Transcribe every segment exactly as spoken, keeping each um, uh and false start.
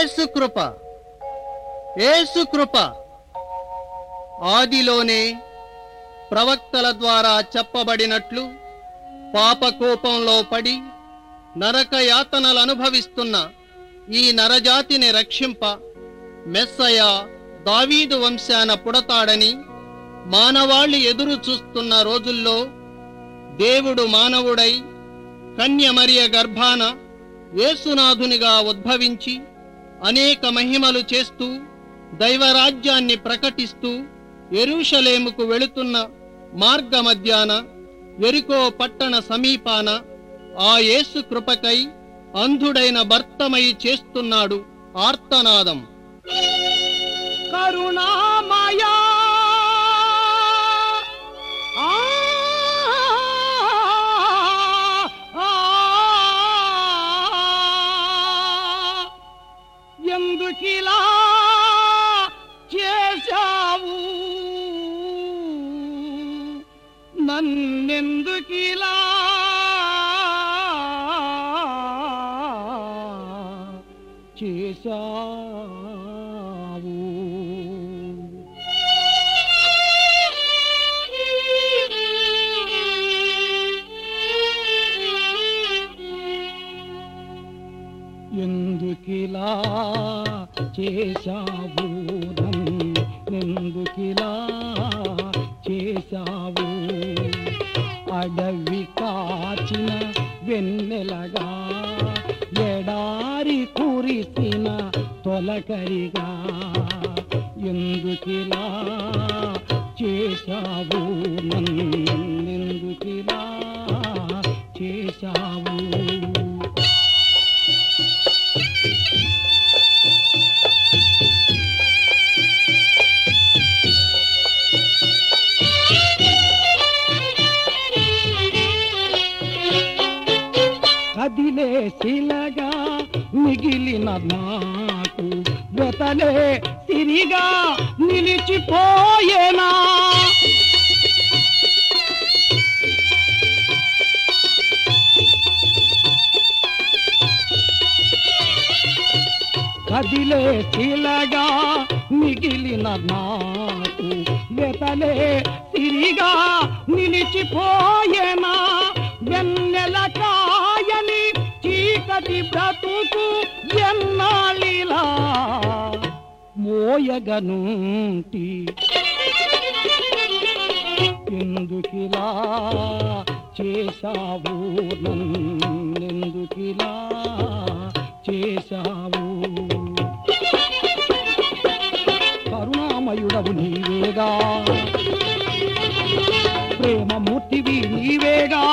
యేసు కృప, యేసు కృప. ఆదిలోనే ప్రవక్తల ద్వారా చెప్పబడినట్లు పాపకోపంలో పడి నరక యాతనలు అనుభవిస్తున్న ఈ నరజాతిని రక్షింప మెస్సయ దావీదు వంశాన పుడతాడని మానవాళి ఎదురు చూస్తున్న రోజుల్లో దేవుడు మానవుడై కన్య మరియ గర్భాన యేసునాథునిగా ఉద్భవించి అనేక మహిమలు చేస్తూ దైవరాజ్యాన్ని ప్రకటిస్తూ యెరూషలేముకు వెళుతున్న మార్గ మధ్యాన యెరికో పట్టణ సమీపాన ఆ యేసు కృపకై అంధుడైన భర్తమై చేస్తున్నాడు ఆర్తనాదం. కరుణామయా ఎందుకిలా చేశావు, నన్నెందుకిలా చేశావు. ఎందుకిలా చేశావు, నన్నెందుకిలా చేశావు. అడవి కాచిన వెన్నెలగా ఎడారి కురిసిన తొలకరిగా ఎందుకిలా చేశావు, నన్నెందుకిలా చేశావు. కదిలే శిలగా మిగిలిన నాకు వెతలే తిరిగా నిలిచిపోయేనా. కదిలే శిలగా మిగిలిన నాకు వెతలే తిరిగా నిలిచిపోయేనా. వెన్నెల కాయని చీకటి బ్రతుకు ఎన్నాళ్ళిలా మోయగనుంటి. ఎందుకిలా చేశావు, నన్నెందుకిలా చేశావు. కరుణామయుడవు నీవేగా, ప్రేమమూర్తివి నీవేగా,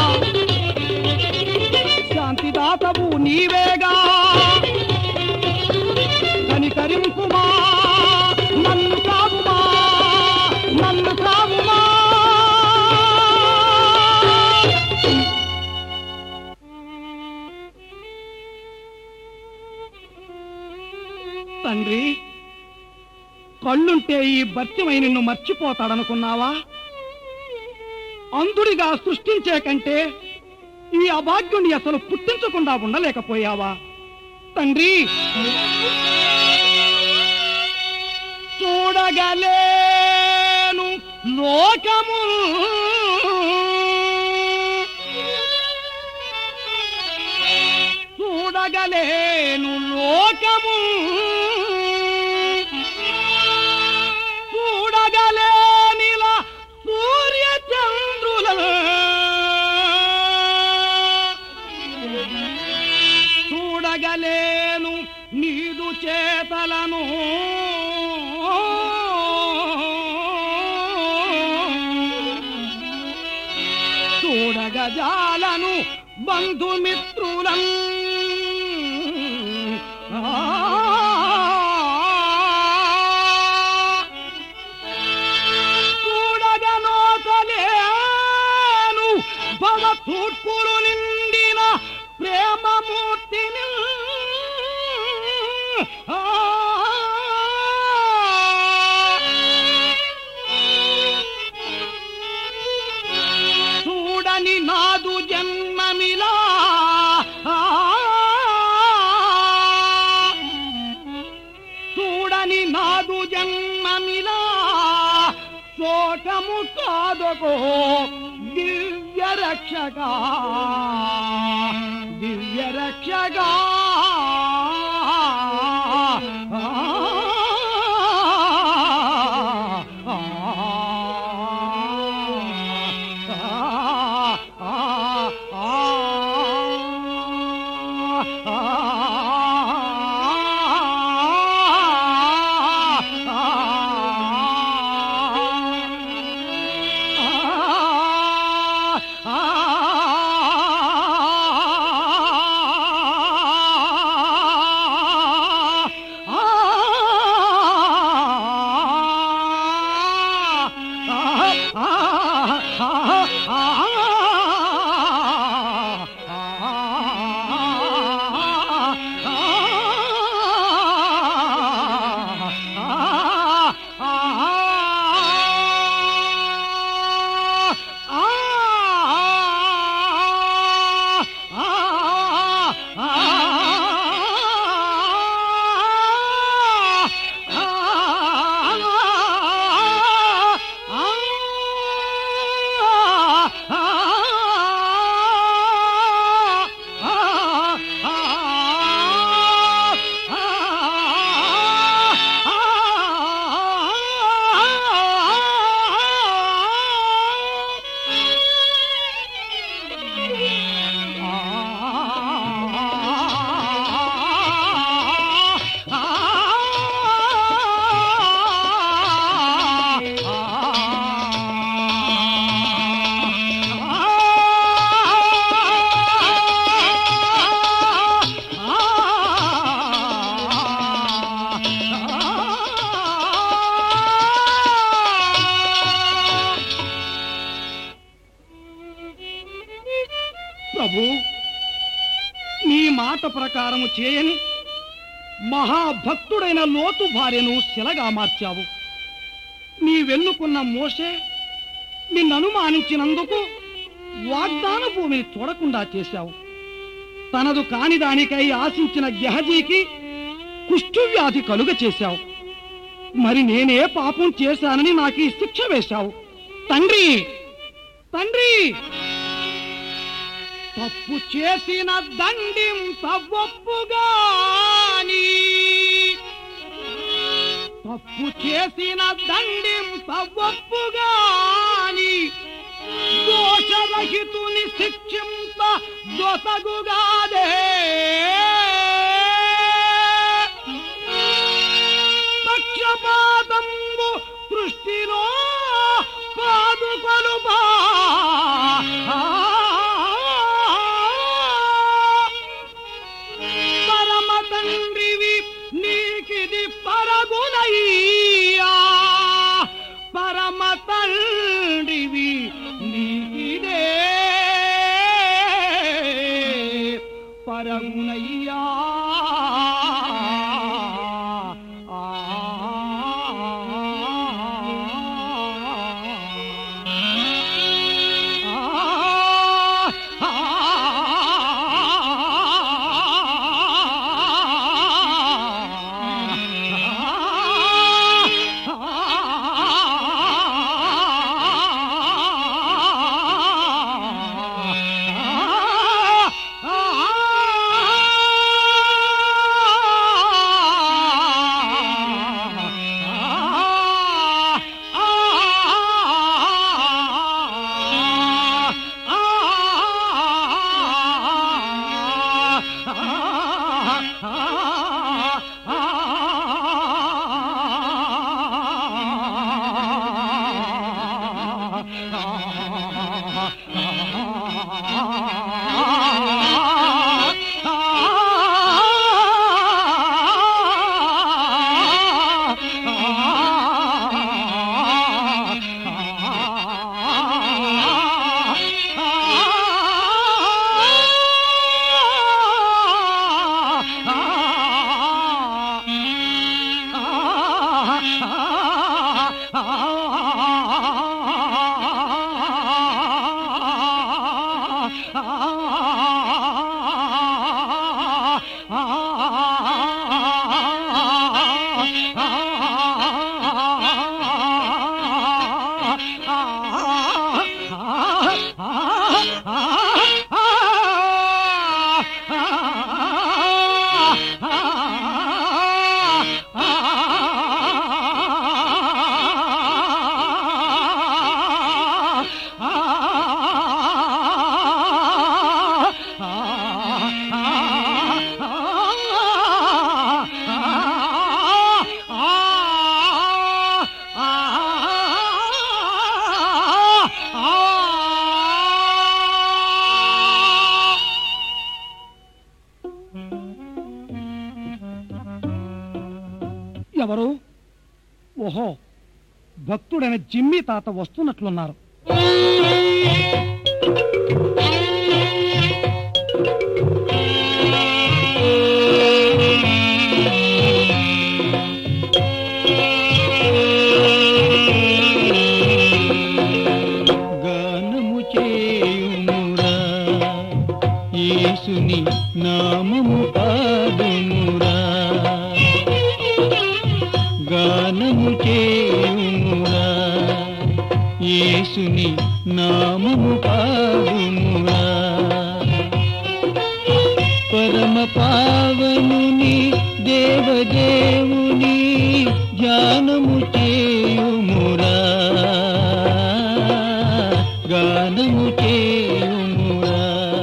శాంతిదాతవు నీవేగా. కనికరింపుమా, నన్ను కావుమా, నన్ను కావుమా. తండ్రి, కళ్ళుంటే ఈ భర్తమై నిన్ను మర్చిపోతాడనుకున్నావా? అంధుడిగా సృష్టించే కంటే ఈ అభాగ్యుని అసలు పుట్టించకుండా ఉండలేకపోయావా తండ్రి? చూడగలేను లోకము, చూడగలేను లోకము, చూడగలేనిలా సూర్య చంద్రుల, చూడగలేను నీదు చేతలను, చూడగజాలను బంధుమిత్రులం. చూడగనోతలేను భవ తూర్పులు నిండిన ప్రేమమూర్తిని. చూడని నాదు జన్మమిలా కాని నాదు జన్మమిలా శోకము కాదకో దివ్య రక్షగా దివ్య రక్షగా ప్రభు, నీ మాట ప్రకారము చేయని మహాభక్తుడైన లోతు భార్యను శిలగా మార్చావు. నీవెన్నుకున్న మోషే నిన్ననుమానించినందుకు వాగ్దాన భూమిని చూడకుండా చేశావు. తనదు కాని దానికై ఆశించిన గెహజీకి కుష్ఠవ్యాధి కలుగ చేశావు. మరి నేనే పాపం చేశానని నాకు ఈ శిక్ష వేశావు. తండ్రి తండ్రి తప్పు చేసిన దండింప ఒప్పుగాని తప్పు చేసిన దండింప ఒప్పుగాని దోషరహితుని శిక్షింప దొసగుగాదే. పక్షపాతంబు దృష్టిలో పాదుకొలుపా పరమ తండ్రివి నీకిది పరగునయ్యా. పరమ తండ్రివి నీకిదే పరగునయ్యా. ఎవరు? ఓహో, భక్తుడైన జిమ్మి తాత వస్తున్నట్లున్నారు. గానము చేయుమురా యేసుని నామము పాడుమురా, గానము చేయుమురా యేసుని నామము పాడుమురా, పరమ పావనుని దేవదేవుని ధ్యానము చేయుమురా, గానము చేయుమురా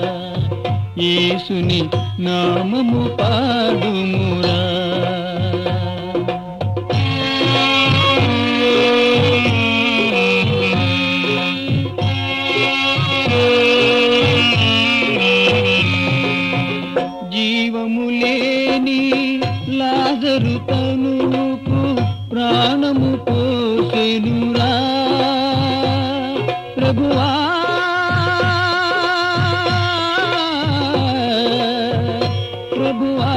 యేసుని నామము పాడుమురా. జీవము లేని లాజరు తనుకు ప్రాణము పోసెనురా ప్రభువా, ప్రభువా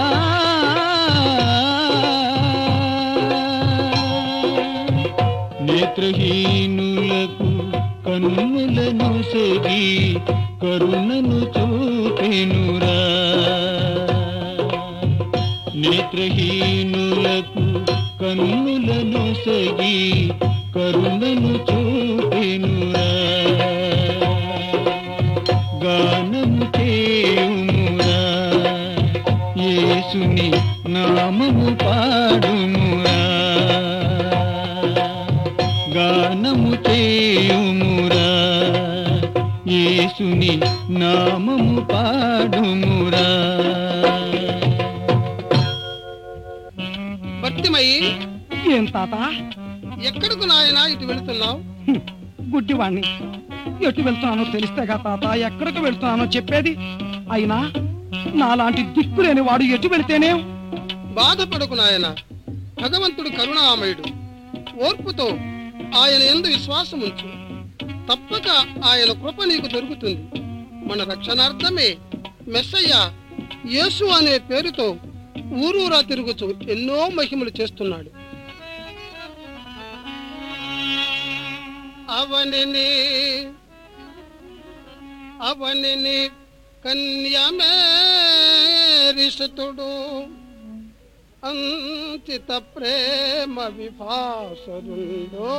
నేత్రహీనులకు కన్నులను సెగి కరుణను చూపెనురా, నేత్రహీనులకు కన్నులను సెగి కరుణను చూపెనురా, గానము చేయుమురా యేసుని నామము పాడుమురా, గానము చేయుమురా యేసుని నామము పాడుమురా. భక్తిమయ్యి, ఏం తాత? ఎక్కడకు నాయనా ఇటు వెళుతున్నావు? హ్మ్, గుడ్డివాణ్ణి. ఎటు వెళ్తున్నానో తెలిస్తేగా తాత ఎక్కడికి వెళ్తున్నానో చెప్పేది. అయినా నాలాంటి దిక్కులేని వాడు ఎటు వెళితేనే? బాధపడకు నాయన, భగవంతుడు కరుణామయుడు. ఓర్పుతో ఆయన యందు విశ్వాసం ఉంచు, తప్పక ఆయన కృప నీకు దొరుకుతుంది. మన రక్షణార్థమే మెస్సయ్య యేసు అనే పేరుతో ఊరూరా తిరుగుతూ ఎన్నో మహిమలు చేస్తున్నాడు. అవనిని అవనిని కన్యమేరిసుతుడు అంకిత ప్రేమ విభాసరుందో,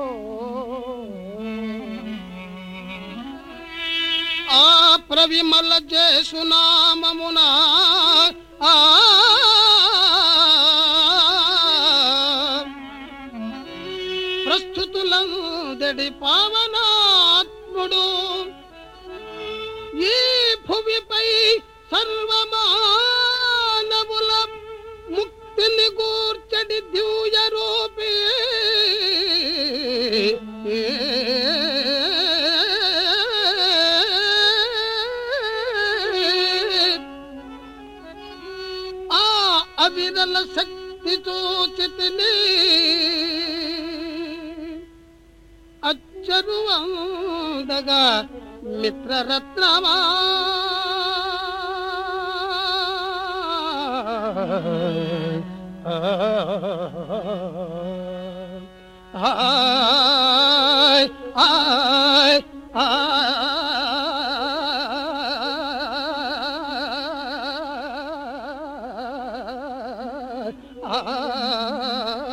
ఆ ప్రవిమల జేసునామమున ఆ ప్రస్తుతులందడి పావనాత్ముడు ఈ భువిపై సర్వమానవుల ముక్తిని గూర్చడి దివ్య రూపే ఆ అవిరల శక్తి చూచితిని అచ్చరువందగా మిత్రరత్నమా, ఆయ్ ఆయ్ ఆయ్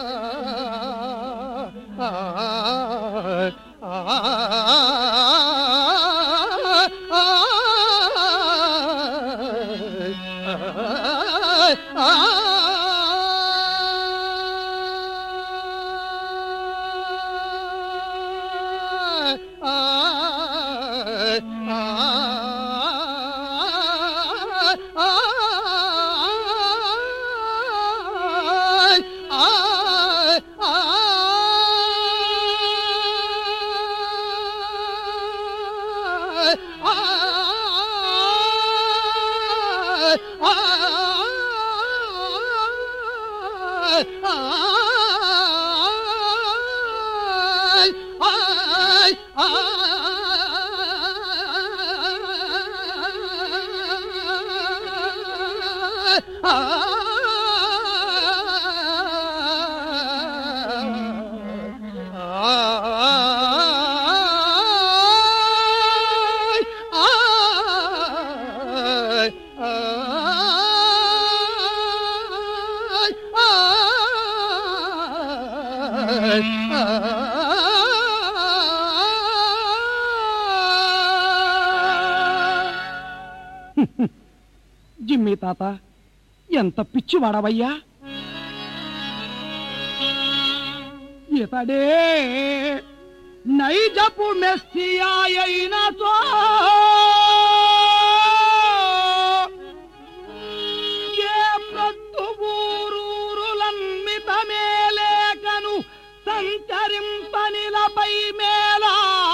జిమ్మి తాత, ఎంత పిచ్చివాడవయ్యా! ఇతడే నైజపు మెస్సియా అయినతో ఏ ప్రత్తువూరూరులన్మితమేలేకను సంచరింపనిలపై మేలా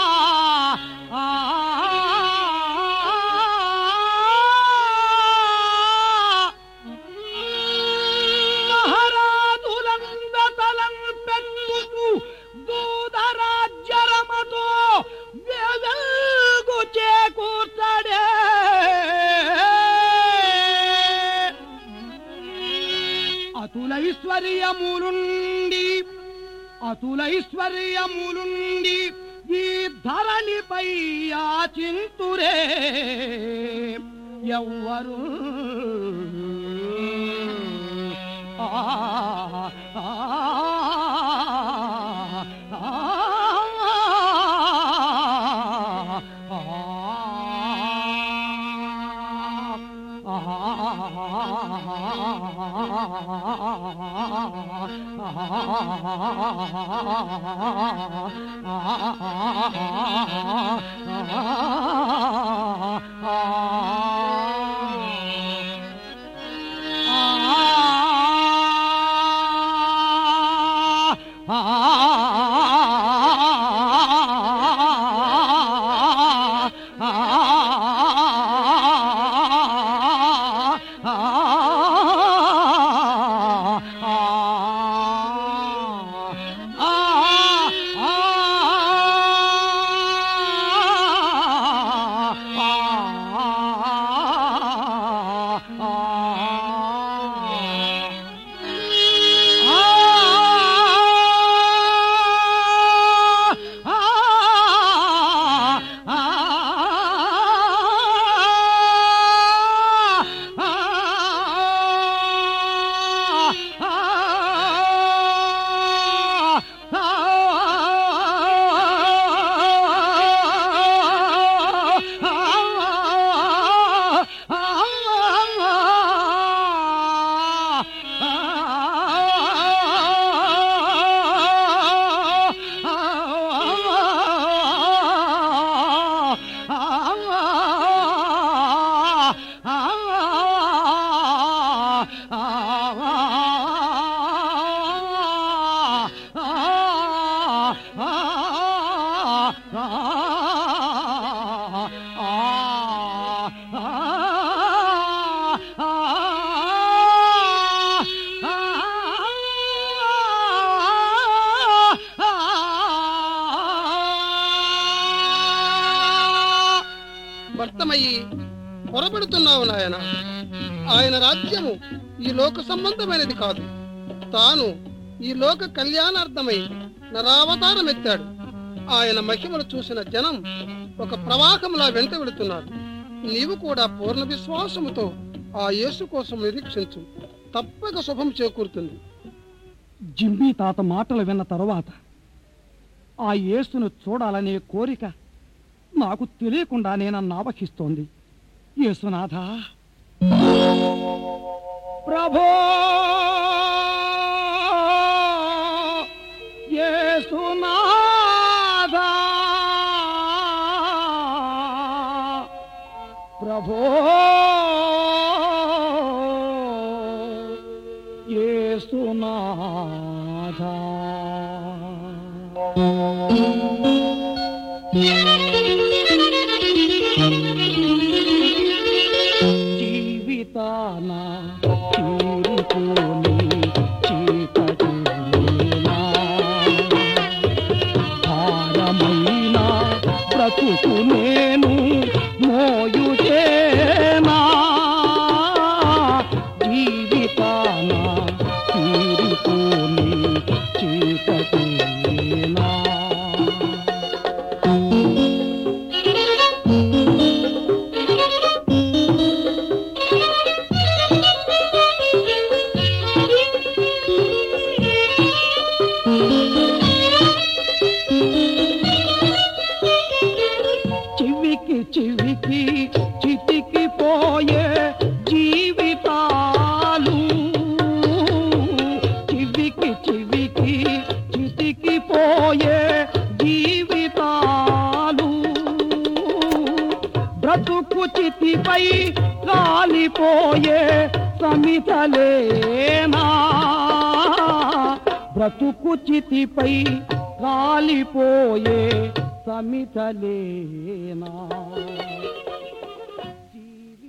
అతులైశ్వర్యములుండి అతులైశ్వర్యములుండి ఈ ధరణిపై యాచింతురే ఎవ్వరు ఆ ఆ భర్తమయ్యి పొరబడుతున్నావు నాయన. ఆయన రాజ్యము ఈ లోక సంబంధమైనది కాదు. తాను ఈ లోక కళ్యాణార్థమై నరావతారం ఎత్తాడు. ఆయన మహిమలు చూసిన జనం ఒక ప్రవాహంలా వెంట వెళుతున్నారు. నీవు కూడా పూర్ణ విశ్వాసముతో ఆ యేసు కోసం నిరీక్షించు, తప్పక శుభం చేకూరుతుంది. జిమ్మి తాత మాటలు విన్న తరువాత ఆ యేసును చూడాలనే కోరిక నాకు తెలియకుండానే నన్ను ఆవహిస్తోంది. యేసునాథ, ప్రభో, యేసునాథ, జీవితాన తీరుకోని చీకటినా భారమైన బ్రతుకు నేను మోయుచేనా జీవితాన తీరుకోని చీకటినా చివికి చివికి చితికి పోయే జీవితాలు చివికి చివికి చితికి పోయే జీవితాలు బ్రతుకు చితిపై కాలిపోయే సమితలేనా బ్రతుకు చితిపై కాలిపోయే సమితలేనా